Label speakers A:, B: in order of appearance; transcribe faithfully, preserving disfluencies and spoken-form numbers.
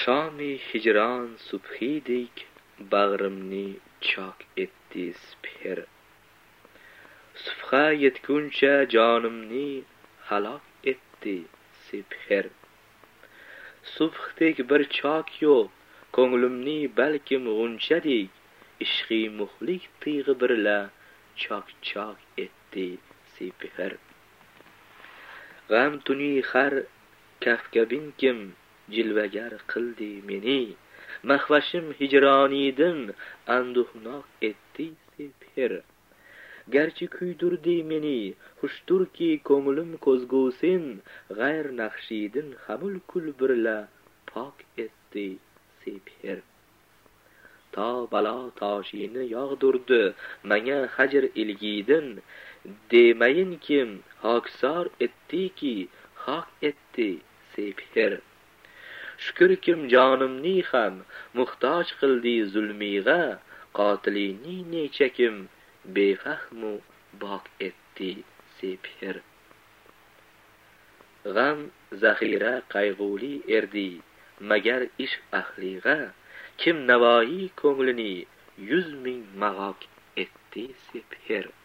A: shomi hijron subhidek bag'rimni chok etdi sipher. Subha yetguncha jonimni halok etdi sipher. Subhdek bir chok yo'q ko'nglimni balkim g'unchadek, ishqi muhlik tig'i birla chok chok etdi sipher. G'am tuni har kafkabinkim jilvagar qildi meni, mahvashim hijronidin anduhnok etdi sipher. Garchi kuydirdi meni xushturki ko'nglim ko'zgusin, g'ayr naqshidin hamul kul birla pok etdi sipher. To balo toshini yog'dirdi manga hajr ilgidin, demayin kim hoksor etdiki hok etdi sipher. Shukr kim jonimni ham muhtoj qildi zulmiga, qotilini necha kim befahmu bok etdi sipher. G'am zaxira qayg'uli erdi magar ishq ahliga, kim navoiy ko'nglini yuz ming mag'ok etdi sipher.